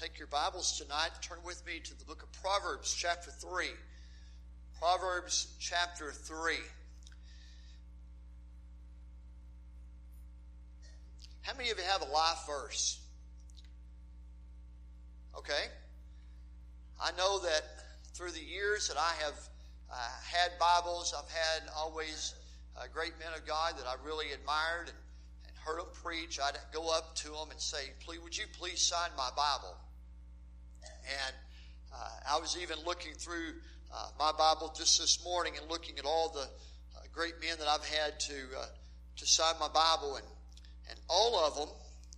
take your Bibles tonight, turn with me to the book of Proverbs, chapter 3. Proverbs, chapter 3. How many of you have a life verse? Okay. I know that through the years that I have had Bibles, I've had always great men of God that I really admired and heard them preach. I'd go up to them and say, would you please sign my Bible? And I was even looking through my Bible just this morning and looking at all the great men that I've had to sign my Bible, and all of them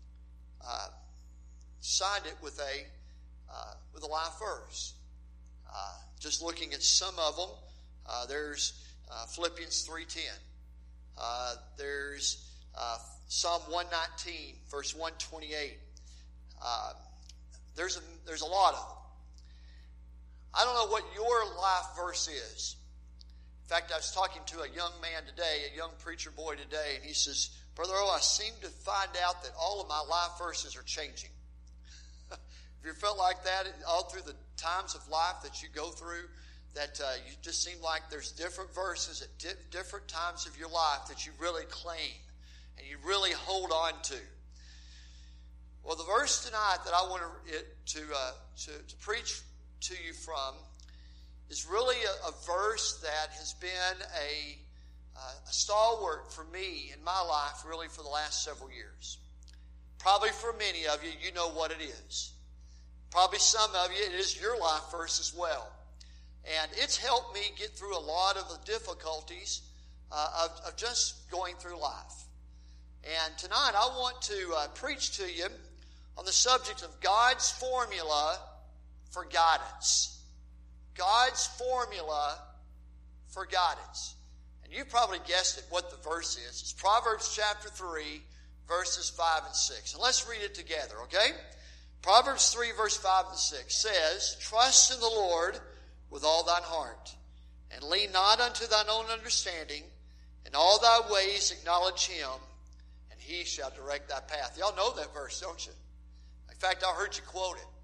signed it with a life verse. Just looking at some of them, there's Philippians 3:10. There's Psalm 119, verse 128. There's a lot of them. I don't know what your life verse is. In fact, I was talking to a young man today, a young preacher boy today, and he says, Brother O, I seem to find out that all of my life verses are changing. Have you felt like that all through the times of life that you go through, that you just seem like there's different verses at different times of your life that you really claim and you really hold on to? Well, the verse tonight that I want to preach to you from is really a verse that has been a stalwart for me in my life really for the last several years. Probably for many of you, you know what it is. Probably some of you, it is your life verse as well. And it's helped me get through a lot of the difficulties of just going through life. And tonight I want to preach to you on the subject of God's formula for guidance. God's formula for guidance. And you probably guessed it what the verse is. It's Proverbs chapter 3, verses 5 and 6. And let's read it together, okay? Proverbs 3, verse 5 and 6 says, Trust in the Lord with all thine heart, and lean not unto thine own understanding. In all thy ways acknowledge him, and he shall direct thy path. Y'all know that verse, don't you? In fact, I heard you quote it.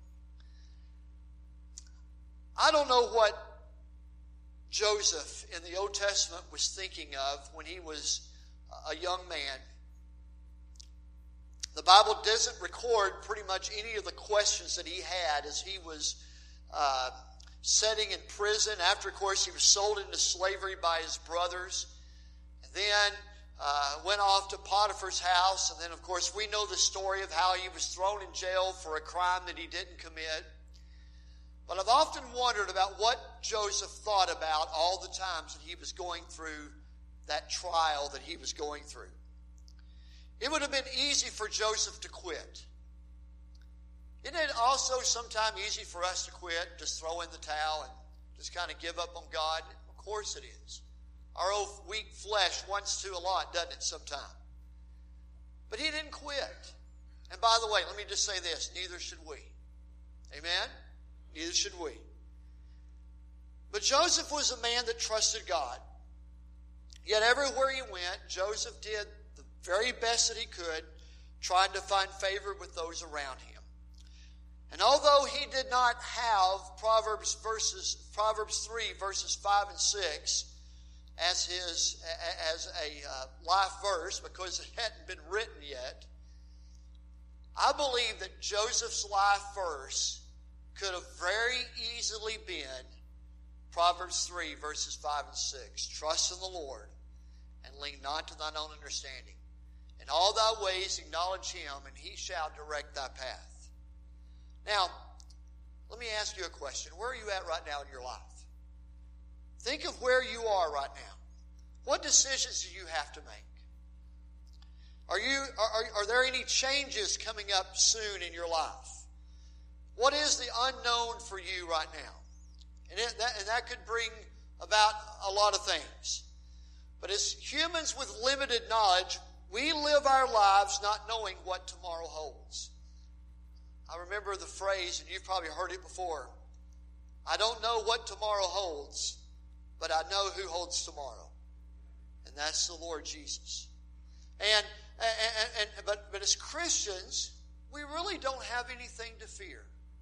I don't know what Joseph in the Old Testament was thinking of when he was a young man. The Bible doesn't record pretty much any of the questions that he had as he was sitting in prison. After, of course, he was sold into slavery by his brothers. And then went off to Potiphar's house. And then, of course, we know the story of how he was thrown in jail for a crime that he didn't commit. But I've often wondered about what Joseph thought about all the times that he was going through that trial that he was going through. It would have been easy for Joseph to quit. Isn't it also sometimes easy for us to quit, just throw in the towel and just kind of give up on God? Of course it is. Our old weak flesh wants to a lot, doesn't it, sometimes? But he didn't quit. And by the way, let me just say this, neither should we. Amen? Neither should we. But Joseph was a man that trusted God. Yet everywhere he went, Joseph did the very best that he could, trying to find favor with those around him. And although he did not have Proverbs 3, verses 5 and 6 as a life verse, because it hadn't been written yet, I believe that Joseph's life verse could have very easily been Proverbs 3, verses 5 and 6. Trust in the Lord and lean not to thine own understanding. In all thy ways acknowledge him, and he shall direct thy path. Now, let me ask you a question. Where are you at right now in your life? Think of where you are right now. What decisions do you have to make? Are there any changes coming up soon in your life? What is the unknown for you right now? And that could bring about a lot of things. But as humans with limited knowledge, we live our lives not knowing what tomorrow holds. I remember the phrase, and you've probably heard it before, I don't know what tomorrow holds, but I know who holds tomorrow. And that's the Lord Jesus. But as Christians, we really don't have anything to fear.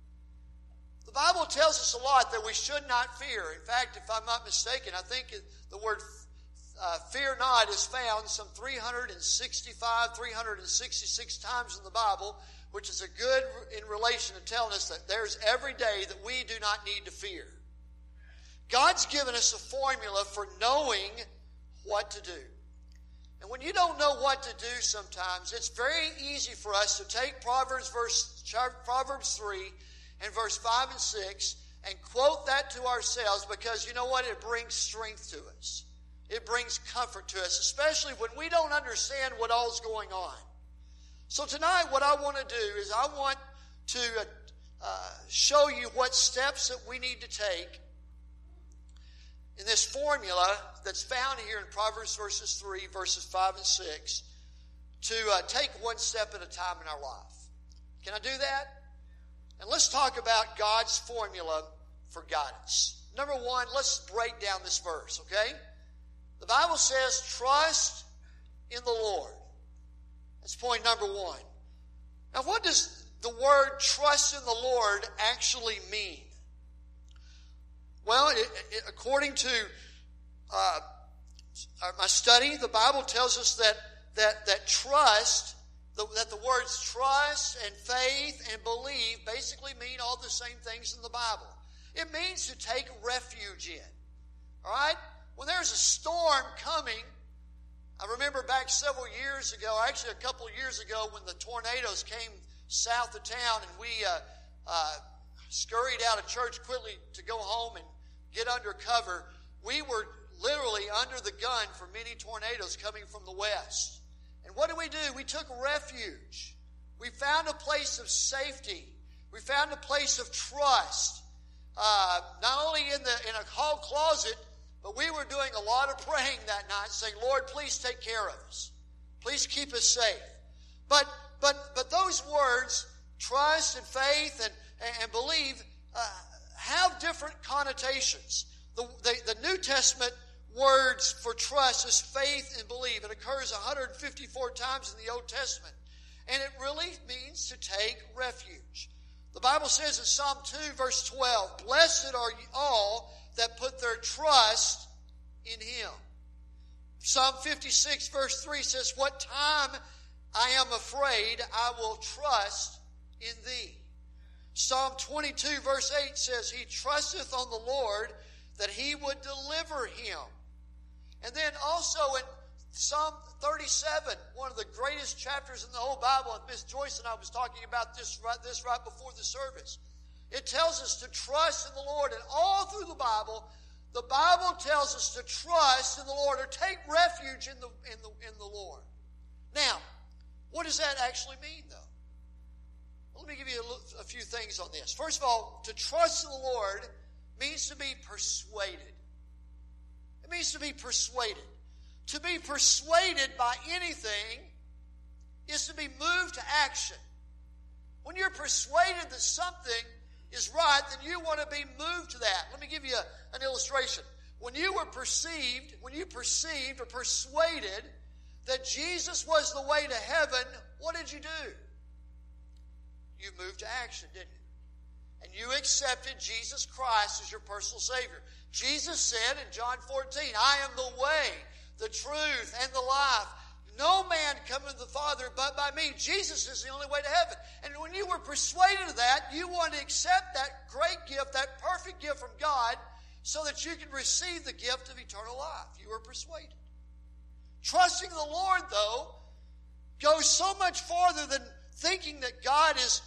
The Bible tells us a lot that we should not fear. In fact, if I'm not mistaken, I think the word fear not is found some 365, 366 times in the Bible, which is a good in relation to telling us that there's every day that we do not need to fear. God's given us a formula for knowing what to do. And when you don't know what to do sometimes, it's very easy for us to take Proverbs 3 and verse 5 and 6 and quote that to ourselves, because you know what? It brings strength to us. It brings comfort to us, especially when we don't understand what all's going on. So tonight what I want to do is I want to show you what steps that we need to take in this formula that's found here in Proverbs verses 5 and 6 to take one step at a time in our life. Can I do that? And let's talk about God's formula for guidance. Number one, let's break down this verse, okay? The Bible says, trust in the Lord. That's point number one. Now, what does the word trust in the Lord actually mean? Well, according to my study, the Bible tells us that trust, that the words trust and faith and believe basically mean all the same things in the Bible. It means to take refuge in. All right? When there's a storm coming, I remember back several years ago, actually a couple of years ago, when the tornadoes came south of town and we scurried out of church quickly to go home and get under cover. We were literally under the gun for many tornadoes coming from the west. And what did we do? We took refuge. We found a place of safety. We found a place of trust. Not only in a hall closet, but we were doing a lot of praying that night, saying, Lord, please take care of us. Please keep us safe. But those words, trust and faith and believe, have different connotations. The New Testament words for trust is faith and believe. It occurs 154 times in the Old Testament. And it really means to take refuge. The Bible says in Psalm 2, verse 12, blessed are all that put their trust in Him. Psalm 56, verse 3 says, what time I am afraid, I will trust in Thee. Psalm 22, verse 8 says, He trusteth on the Lord that He would deliver him. And then also in Psalm 37, one of the greatest chapters in the whole Bible, and Miss Joyce and I was talking about this right before the service. It tells us to trust in the Lord, and all through the Bible tells us to trust in the Lord or take refuge in the Lord. Now, what does that actually mean, though? Well, let me give you a few things on this. First of all, to trust in the Lord means to be persuaded. It means to be persuaded. To be persuaded by anything is to be moved to action. When you're persuaded that something is right, then you want to be moved to that. Let me give you an illustration. When you perceived or persuaded that Jesus was the way to heaven, what did you do? You moved to action, didn't you? And you accepted Jesus Christ as your personal Savior. Jesus said in John 14, I am the way, the truth, and the life. No man cometh to the Father but by me. Jesus is the only way to heaven. And when you were persuaded of that, you wanted to accept that great gift, that perfect gift from God, so that you could receive the gift of eternal life. You were persuaded. Trusting the Lord, though, goes so much farther than thinking that God is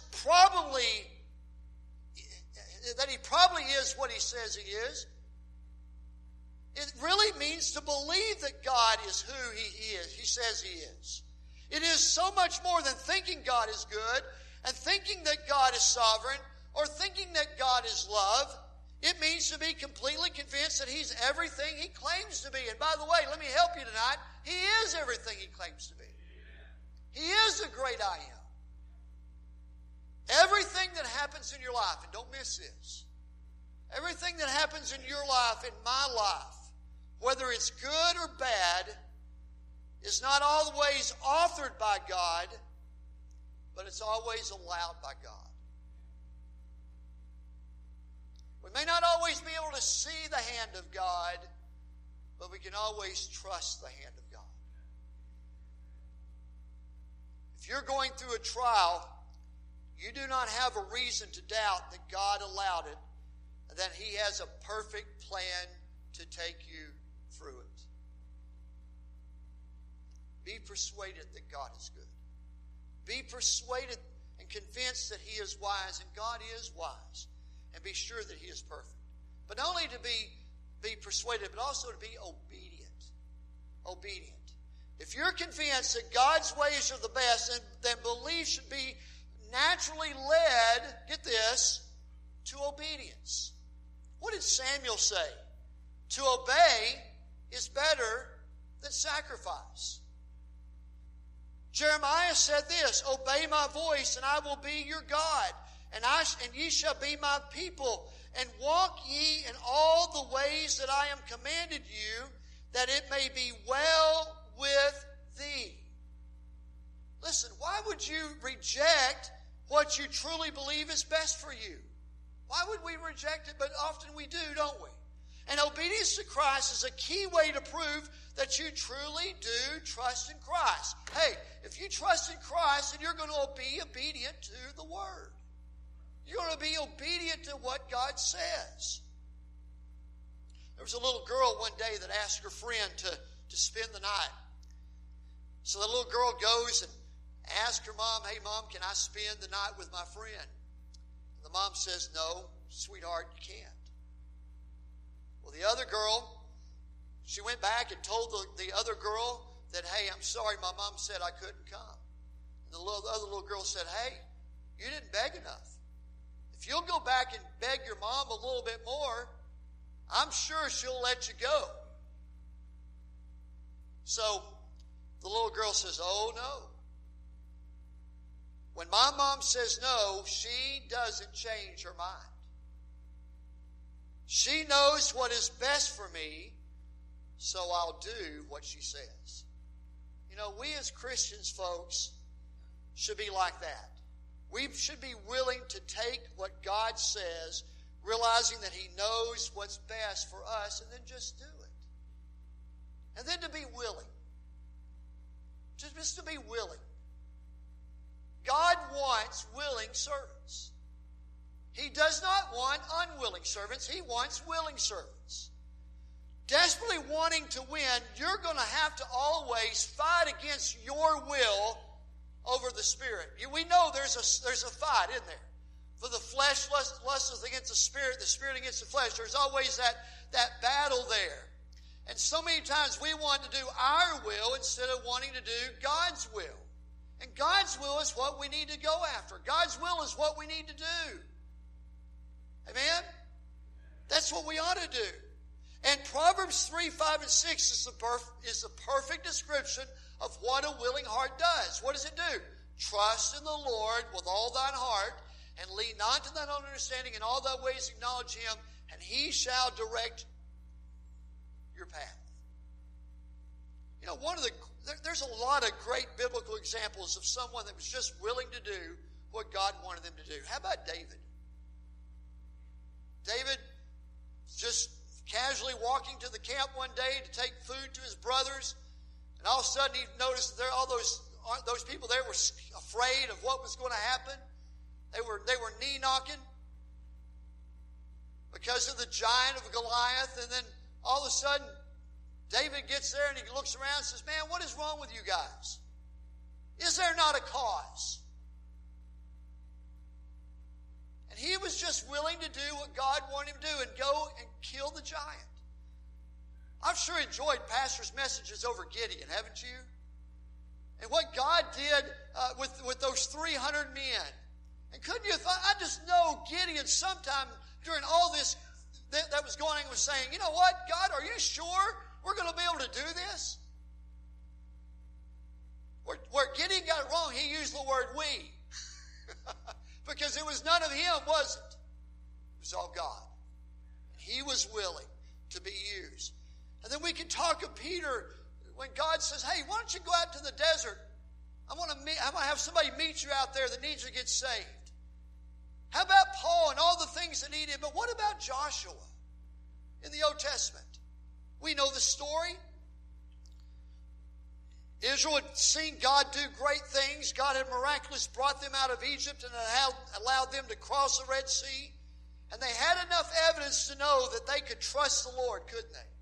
that He probably is what He says He is. It really means to believe that God is who He says He is. It is so much more than thinking God is good and thinking that God is sovereign or thinking that God is love. It means to be completely convinced that He's everything He claims to be. And by the way, let me help you tonight. He is everything He claims to be. He is the great I am. Everything that happens in your life, and don't miss this, everything that happens in your life, in my life, whether it's good or bad, is not always authored by God, but it's always allowed by God. We may not always be able to see the hand of God, but we can always trust the hand of God. If you're going through a trial, you do not have a reason to doubt that God allowed it and that He has a perfect plan to take you through it. Be persuaded that God is good. Be persuaded and convinced that He is wise, and God is wise. And be sure that He is perfect. But not only to be persuaded, but also to be obedient. Obedient. If you're convinced that God's ways are the best, then belief should be naturally led, get this, to obedience. What did Samuel say? To obey is better than sacrifice. Jeremiah said this, obey my voice, and I will be your God, and ye shall be my people, and walk ye in all the ways that I am commanded you, that it may be well with thee. Listen, why would you reject what you truly believe is best for you? Why would we reject it? But often we do, don't we? And obedience to Christ is a key way to prove that you truly do trust in Christ. Hey, if you trust in Christ, then you're going to be obedient to the Word. You're going to be obedient to what God says. There was a little girl one day that asked her friend to spend the night. So the little girl goes and asks her mom, hey mom, can I spend the night with my friend? And the mom says, no, sweetheart, you can't. Well, the other girl, she went back and told the other girl that, hey, I'm sorry, my mom said I couldn't come. And the other little girl said, hey, you didn't beg enough. If you'll go back and beg your mom a little bit more, I'm sure she'll let you go. So the little girl says, oh, no. When my mom says no, she doesn't change her mind. She knows what is best for me, so I'll do what she says. You know, we as Christians, folks, should be like that. We should be willing to take what God says, realizing that He knows what's best for us, and then just do it. And then to be willing. Just to be willing. God wants willing servants. He does not want unwilling servants. He wants willing servants. Desperately wanting to win, you're going to have to always fight against your will over the Spirit. We know there's a fight in there. For the flesh lusts against the Spirit against the flesh. There's always that battle there. And so many times we want to do our will instead of wanting to do God's will. And God's will is what we need to go after. God's will is what we need to do. Amen? That's what we ought to do. And Proverbs 3, 5, and 6 is the perfect description of what a willing heart does. What does it do? Trust in the Lord with all thine heart, and lean not to thine own understanding. In all thy ways acknowledge Him, and He shall direct your path. You know, there's a lot of great biblical examples of someone that was just willing to do what God wanted them to do. How about David? David just casually walking to the camp one day to take food to his brothers, and all of a sudden he noticed that all those people there were afraid of what was going to happen. They were knee knocking because of the giant of Goliath, and then all of a sudden David gets there and he looks around and says, man, what is wrong with you guys? Is there not a cause? And he was just willing to do what God wanted him to do and go and kill the giant. I've sure enjoyed pastors' messages over Gideon, haven't you? And what God did with those 300 men. And couldn't you I just know Gideon sometime during all this that was going on was saying, you know what, God, are you sure we're going to be able to do this? Where Gideon got it wrong, he used the word we. Because it was none of him, was it? It was all God. He was willing to be used. And then we can talk of Peter when God says, hey, why don't you go out to the desert? I'm going to have somebody meet you out there that needs to get saved. How about Paul and all the things that he did? But what about Joshua in the Old Testament? We know the story. Israel had seen God do great things. God had miraculously brought them out of Egypt and had allowed them to cross the Red Sea. And they had enough evidence to know that they could trust the Lord, couldn't they?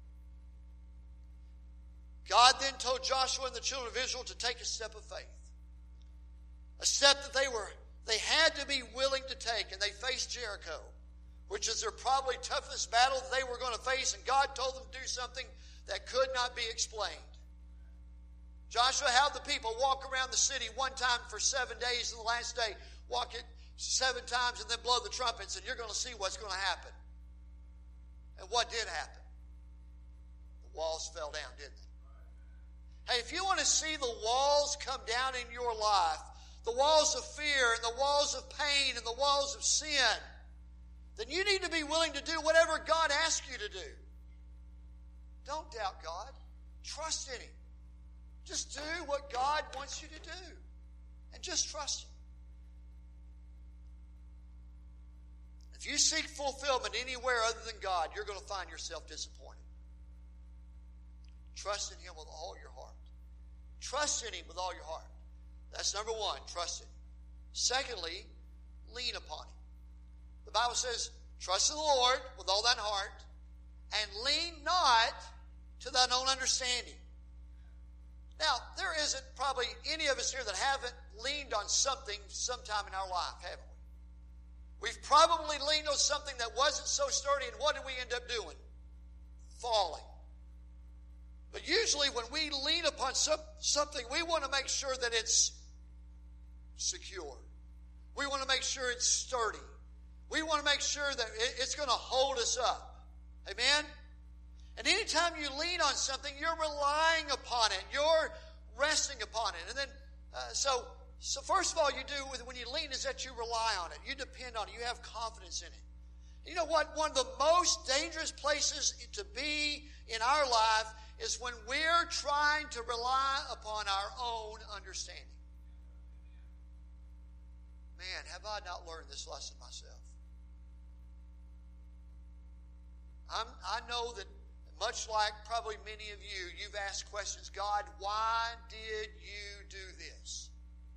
God then told Joshua and the children of Israel to take a step of faith. A step that they had to be willing to take. And they faced Jericho, which is their probably toughest battle that they were going to face. And God told them to do something that could not be explained. Joshua had the people walk around the city one time for 7 days, and the last day walk it 7 times and then blow the trumpets, and you're going to see what's going to happen. And what did happen? The walls fell down, didn't they? Hey, if you want to see the walls come down in your life, the walls of fear and the walls of pain and the walls of sin, then you need to be willing to do whatever God asks you to do. Don't doubt God. Trust in Him. Just do what God wants you to do. And just trust Him. If you seek fulfillment anywhere other than God, you're going to find yourself disappointed. Trust in Him with all your heart. Trust in Him with all your heart. That's number one, trust in Him. Secondly, lean upon Him. The Bible says, trust in the Lord with all thine heart, and lean not to thine own understanding. Now, there isn't probably any of us here that haven't leaned on something sometime in our life, haven't we? We've probably leaned on something that wasn't so sturdy, and what did we end up doing? Falling. But usually when we lean upon something, we want to make sure that it's secure. We want to make sure it's sturdy. We want to make sure that it's going to hold us up. Amen? And anytime you lean on something, you're relying upon it. You're resting upon it. And then, so first of all, you do when you lean is that you rely on it. You depend on it. You have confidence in it. You know what? One of the most dangerous places to be in our life is when we're trying to rely upon our own understanding. Man, have I not learned this lesson myself? I know that much like probably many of you, you've asked questions, God, why did you do this?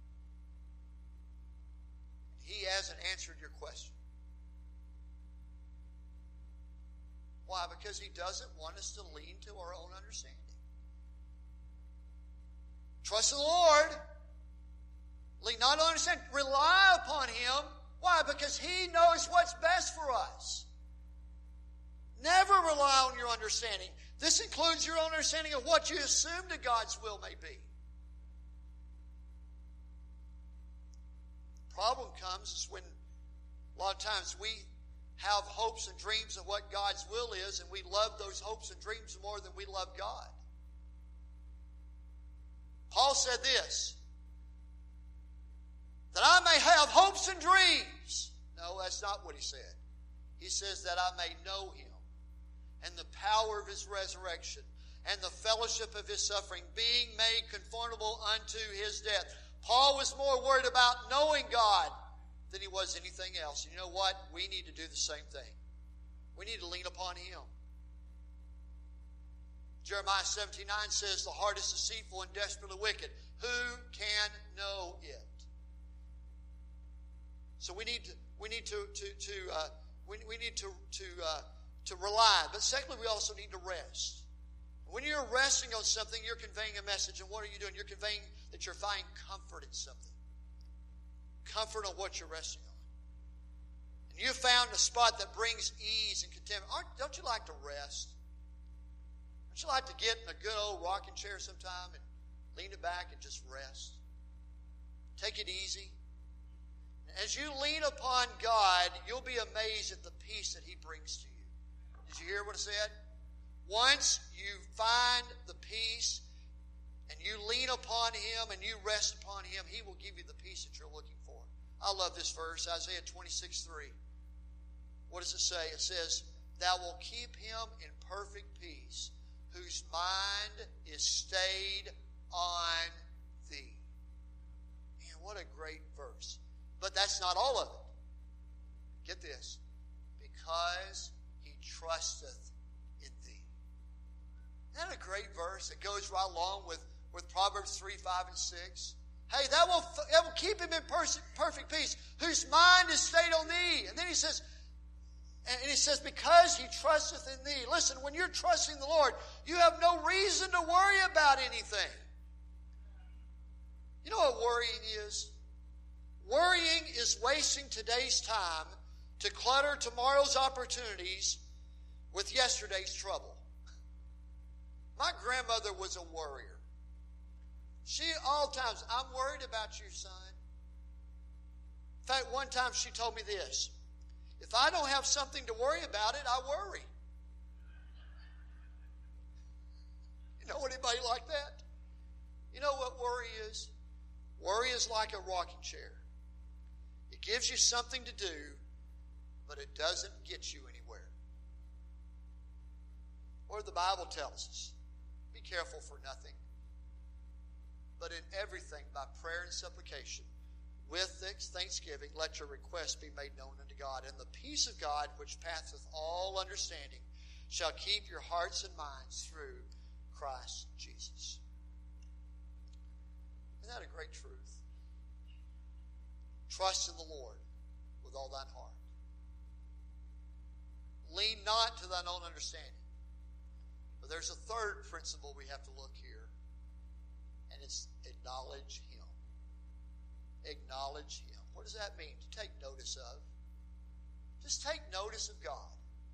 He hasn't answered your question. Why? Because He doesn't want us to lean to our own understanding. Trust in the Lord. Lean not on understanding. Rely upon Him. Why? Because He knows what's best for us. Never rely on your understanding. This includes your own understanding of what you assume that God's will may be. The problem comes is when a lot of times we have hopes and dreams of what God's will is, and we love those hopes and dreams more than we love God. Paul said this, that I may have hopes and dreams. No, that's not what he said. He says that I may know Him and the power of His resurrection and the fellowship of His suffering, being made conformable unto His death. Paul was more worried about knowing God than he was anything else. And you know what? We need to do the same thing. We need to lean upon Him. Jeremiah 17:9 says, the heart is deceitful and desperately wicked. Who can know it? So we need to rely. But secondly, we also need to rest. When you're resting on something, you're conveying a message. And what are you doing? You're conveying that you're finding comfort in something. Comfort on what you're resting on. And you found a spot that brings ease and contentment. Don't you like to rest? Don't you like to get in a good old rocking chair sometime and lean it back and just rest? Take it easy. As you lean upon God, you'll be amazed at the peace that He brings to you. Did you hear what I said? Once you find the peace and you lean upon Him and you rest upon Him, He will give you the peace that you're looking for. I love this verse, Isaiah 26:3. What does it say? It says, Thou wilt keep him in perfect peace, whose mind is stayed on Thee. Man, what a great verse. But that's not all of it. Get this. Because he trusteth in thee. Isn't that a great verse that goes right along with Proverbs 3, 5, and 6? Hey, that will keep him in perfect peace, whose mind is stayed on thee. And then he says, because he trusteth in thee. Listen, when you're trusting the Lord, you have no reason to worry about anything. You know what worrying is? Worrying is wasting today's time to clutter tomorrow's opportunities with yesterday's trouble. My grandmother was a worrier. She, all times, I'm worried about you, son. In fact, one time she told me this: if I don't have something to worry about it, I worry. You know anybody like that? You know what worry is? Worry is like a rocking chair. It gives you something to do, but it doesn't get you anywhere. Or the Bible tells us, be careful for nothing, but in everything by prayer and supplication, with thanksgiving, let your requests be made known unto God. And the peace of God, which passeth all understanding, shall keep your hearts and minds through Christ Jesus. Isn't that a great truth? Trust in the Lord with all thine heart. Lean not to thine own understanding. But there's a third principle we have to look here, and it's acknowledge Him. Acknowledge Him. What does that mean? To take notice of. Just take notice of God.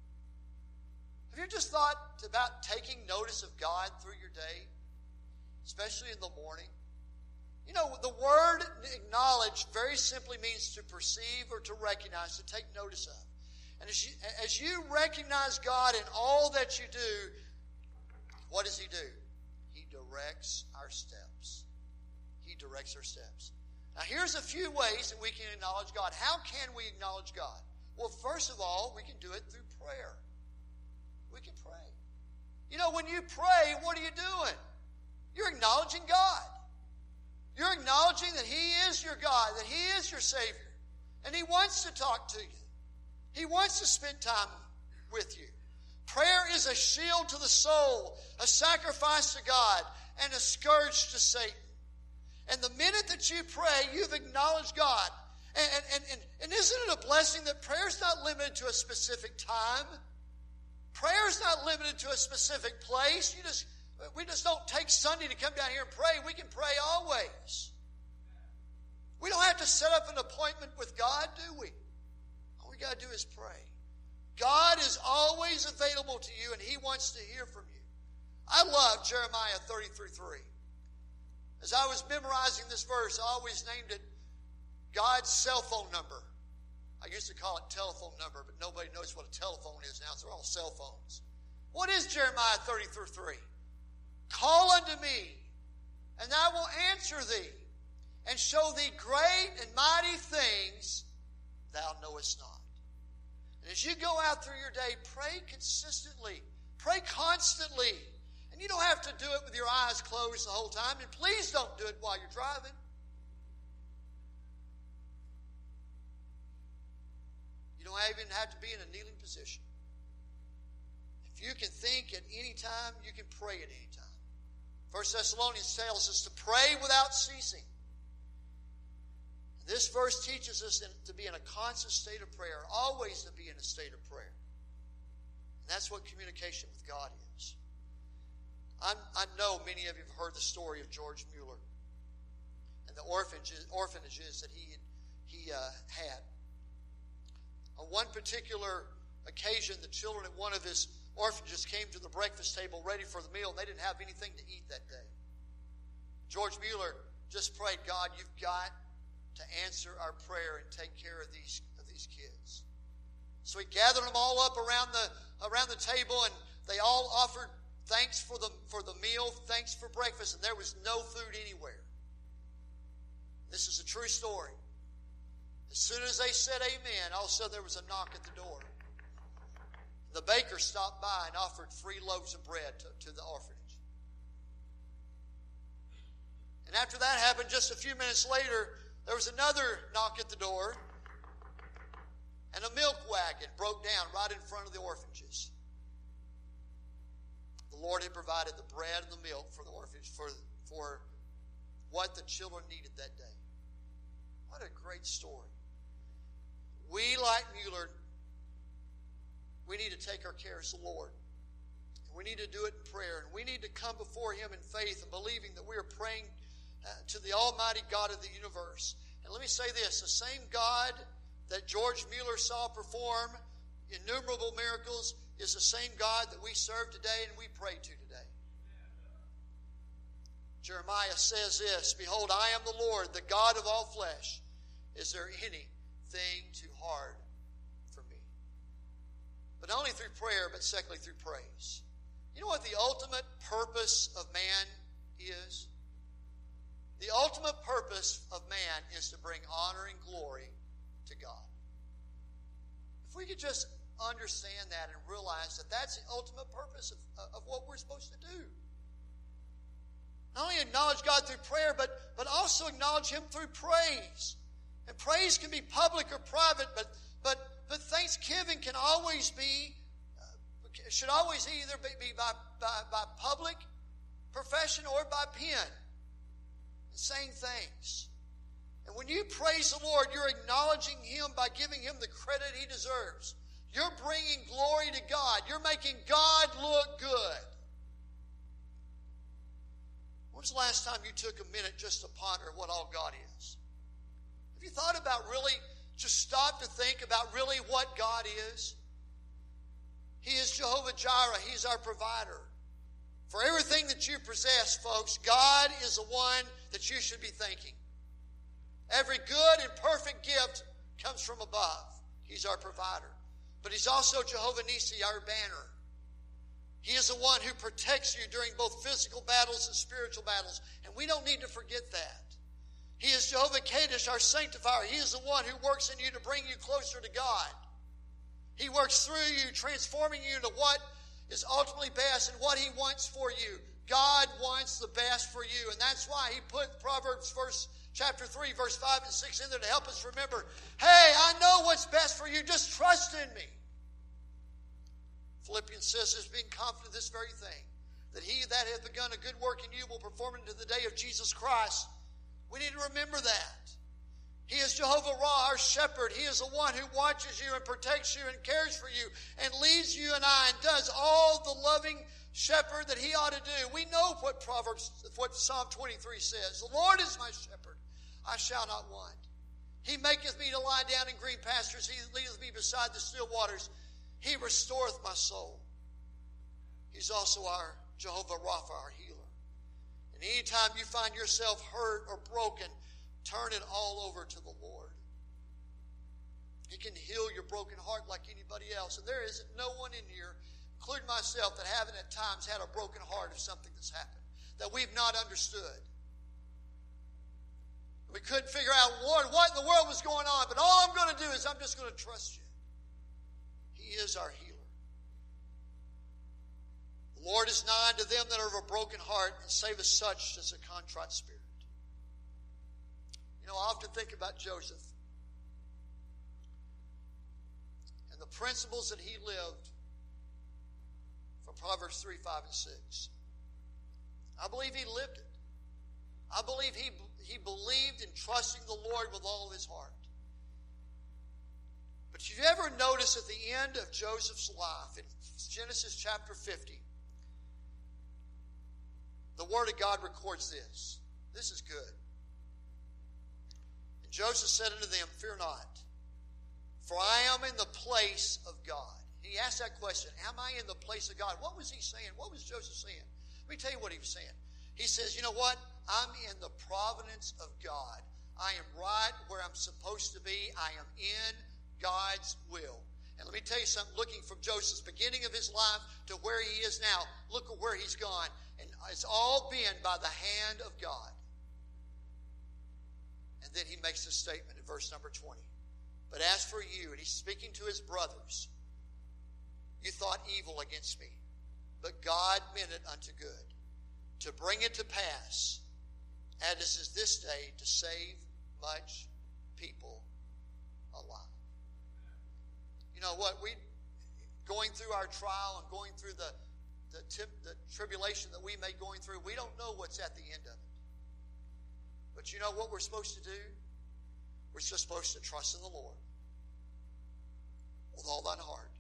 Have you just thought about taking notice of God through your day? Especially in the morning? You know, the word acknowledge very simply means to perceive or to recognize, to take notice of. And as you recognize God in all that you do, what does He do? He directs our steps. He directs our steps. Now, here's a few ways that we can acknowledge God. How can we acknowledge God? Well, first of all, we can do it through prayer. We can pray. You know, when you pray, what are you doing? You're acknowledging God. You're acknowledging that He is your God, that He is your Savior, and He wants to talk to you. He wants to spend time with you. Prayer is a shield to the soul, a sacrifice to God, and a scourge to Satan. And the minute that you pray, you've acknowledged God. And isn't it a blessing that prayer is not limited to a specific time? Prayer is not limited to a specific place. We just don't take Sunday to come down here and pray. We can pray always. We don't have to set up an appointment with God, do we? All we got to do is pray. God is always available to you, and He wants to hear from you. I love Jeremiah 33:3. As I was memorizing this verse, I always named it God's cell phone number. I used to call it telephone number, but nobody knows what a telephone is now. They're all cell phones. What is Jeremiah 33:3? Call unto me, and I will answer thee, and show thee great and mighty things thou knowest not. And as you go out through your day, pray consistently. Pray constantly. And you don't have to do it with your eyes closed the whole time. And please don't do it while you're driving. You don't even have to be in a kneeling position. If you can think at any time, you can pray at any time. 1 Thessalonians tells us to pray without ceasing. This verse teaches us to be in a constant state of prayer, always to be in a state of prayer. And that's what communication with God is. I know many of you have heard the story of George Mueller and the orphanages that he had. On one particular occasion, the children at one of his orphanages came to the breakfast table ready for the meal, and they didn't have anything to eat that day. George Mueller just prayed, God, you've got to answer our prayer and take care of these kids. So he gathered them all up around the table, and they all offered thanks for the meal, thanks for breakfast, and there was no food anywhere. This is a true story. As soon as they said amen, all of a sudden there was a knock at the door. The baker stopped by and offered 3 loaves of bread to the orphanage. And after that happened, just a few minutes later, there was another knock at the door. And a milk wagon broke down right in front of the orphanages. The Lord had provided the bread and the milk for the orphanage, for what the children needed that day. What a great story. We, like Mueller, we need to take our cares to the Lord. And we need to do it in prayer. And we need to come before Him in faith and believing that we are praying to the Almighty God of the universe. And let me say this, the same God that George Mueller saw perform innumerable miracles is the same God that we serve today and we pray to today. Jeremiah says this, "Behold, I am the Lord, the God of all flesh. Is there anything too hard for me?" But not only through prayer, but secondly through praise. You know what the ultimate purpose of man is? The ultimate purpose of man is to bring honor and glory to God. If we could just understand that and realize that that's the ultimate purpose of what we're supposed to do. Not only acknowledge God through prayer, but also acknowledge Him through praise. And praise can be public or private, but thanksgiving can always be, should always either be by public profession or by pen. Saying things. And when you praise the Lord, you're acknowledging Him by giving Him the credit He deserves. You're bringing glory to God. You're making God look good. When was the last time you took a minute just to ponder what all God is? Have you thought about really, just stop to think about really what God is? He is Jehovah Jireh. He's our provider. For everything that you possess, folks, God is the one that you should be thanking. Every good and perfect gift comes from above. He's our provider. But He's also Jehovah Nissi, our banner. He is the one who protects you during both physical battles and spiritual battles. And we don't need to forget that. He is Jehovah Kadesh, our sanctifier. He is the one who works in you to bring you closer to God. He works through you, transforming you into what is ultimately best and what He wants for you. God wants the best for you. And that's why He put Proverbs chapter 3, verse 5 and 6 in there to help us remember, hey, I know what's best for you. Just trust in me. Philippians says this, being confident of this very thing, that He that hath begun a good work in you will perform it unto the day of Jesus Christ. We need to remember that. He is Jehovah Ra, our shepherd. He is the one who watches you and protects you and cares for you and leads you and I and does all the loving shepherd that He ought to do. We know what Psalm 23 says. The Lord is my shepherd. I shall not want. He maketh me to lie down in green pastures. He leadeth me beside the still waters. He restoreth my soul. He's also our Jehovah Rapha, our healer. And anytime you find yourself hurt or broken, turn it all over to the Lord. He can heal your broken heart like anybody else. And there is no one in here, including myself, that haven't at times had a broken heart of something that's happened that we've not understood. We couldn't figure out, Lord, what in the world was going on. But all I'm going to do is I'm just going to trust you. He is our healer. The Lord is nigh to them that are of a broken heart, and saveth such as a contrite spirit. You know, I often think about Joseph and the principles that he lived from Proverbs 3, 5, and 6. I believe he lived it. I believe he believed in trusting the Lord with all of his heart. But did you ever notice at the end of Joseph's life, in Genesis chapter 50, the Word of God records this. This is good. And Joseph said unto them, fear not, for I am in the place of God. He asked that question, am I in the place of God? What was he saying? What was Joseph saying? Let me tell you what he was saying. He says, you know what? I'm in the providence of God. I am right where I'm supposed to be. I am in God's will. And let me tell you something, looking from Joseph's beginning of his life to where he is now, look at where he's gone. And it's all been by the hand of God. And then he makes this statement in verse number 20. But as for you, and he's speaking to his brothers, you thought evil against me, but God meant it unto good, to bring it to pass, as is this day, to save much people alive. You know what? Going through our trial and going through the tribulation that we may going through, we don't know what's at the end of it. But you know what we're supposed to do? We're just supposed to trust in the Lord with all thine heart.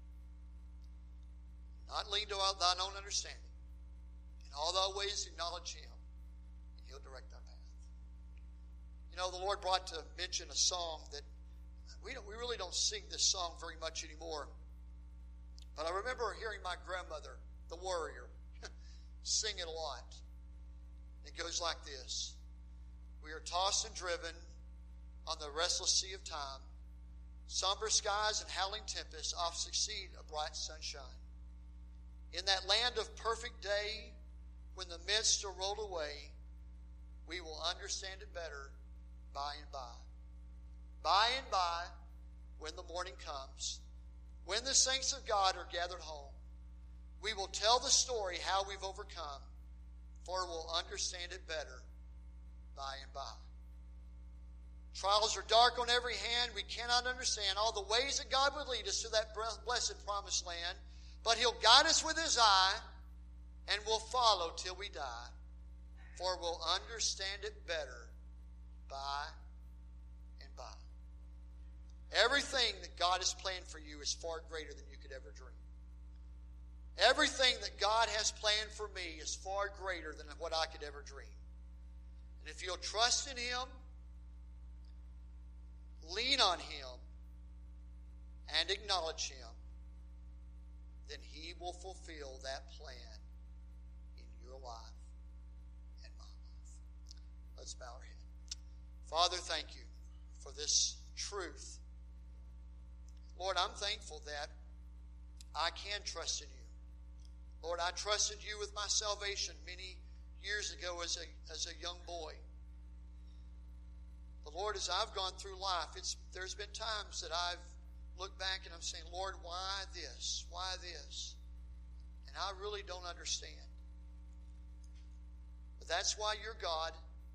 Not lean to thine own understanding. In all thy ways acknowledge Him, and He'll direct thy path. You know, the Lord brought to mention a song that we really don't sing this song very much anymore. But I remember hearing my grandmother, the warrior, sing it a lot. It goes like this. We are tossed and driven on the restless sea of time. Somber skies and howling tempests oft succeed a bright sunshine. In that land of perfect day, when the mists are rolled away, we will understand it better by and by. By and by, when the morning comes, when the saints of God are gathered home, we will tell the story how we've overcome, for we'll understand it better by and by. Trials are dark on every hand. We cannot understand all the ways that God would lead us to that blessed promised land, but He'll guide us with His eye, and we'll follow till we die, for we'll understand it better by and by. Everything that God has planned for you is far greater than you could ever dream. Everything that God has planned for me is far greater than what I could ever dream. And if you'll trust in Him, lean on Him, and acknowledge Him, then He will fulfill that plan in your life and my life. Let's bow our head. Father, thank you for this truth. Lord, I'm thankful that I can trust in you. Lord, I trusted you with my salvation many years ago as a young boy. But Lord, as I've gone through life, there's been times that I've looked back and I'm saying, Lord, why this? Why this? And I really don't understand. But that's why you're God.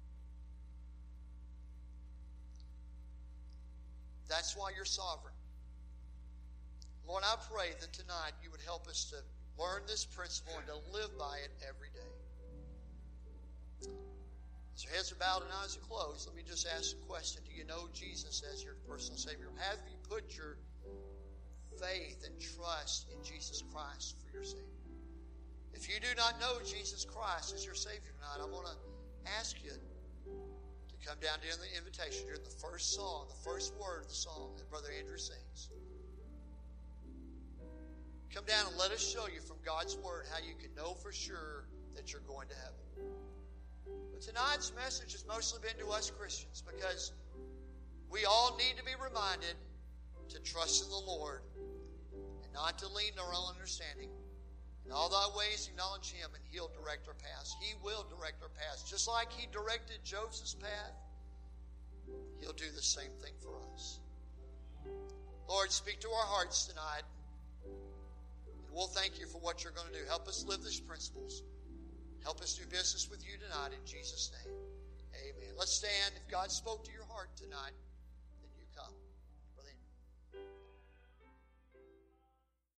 That's why you're sovereign. Lord, I pray that tonight you would help us to learn this principle and to live by it every day. As your heads are bowed and eyes are closed, let me just ask a question. Do you know Jesus as your personal Savior? Have you put your faith and trust in Jesus Christ for your Savior? If you do not know Jesus Christ as your Savior tonight, I want to ask you to come down during the invitation, during the first song, the first word of the song that Brother Andrew sings. Come down and let us show you from God's Word how you can know for sure that you're going to heaven. But tonight's message has mostly been to us Christians because we all need to be reminded to trust in the Lord and not to lean on our own understanding. In all thy ways acknowledge Him and He'll direct our paths. He will direct our paths. Just like He directed Joseph's path, He'll do the same thing for us. Lord, speak to our hearts tonight. We'll thank you for what you're going to do. Help us live these principles. Help us do business with you tonight in Jesus' name. Amen. Let's stand. If God spoke to your heart tonight,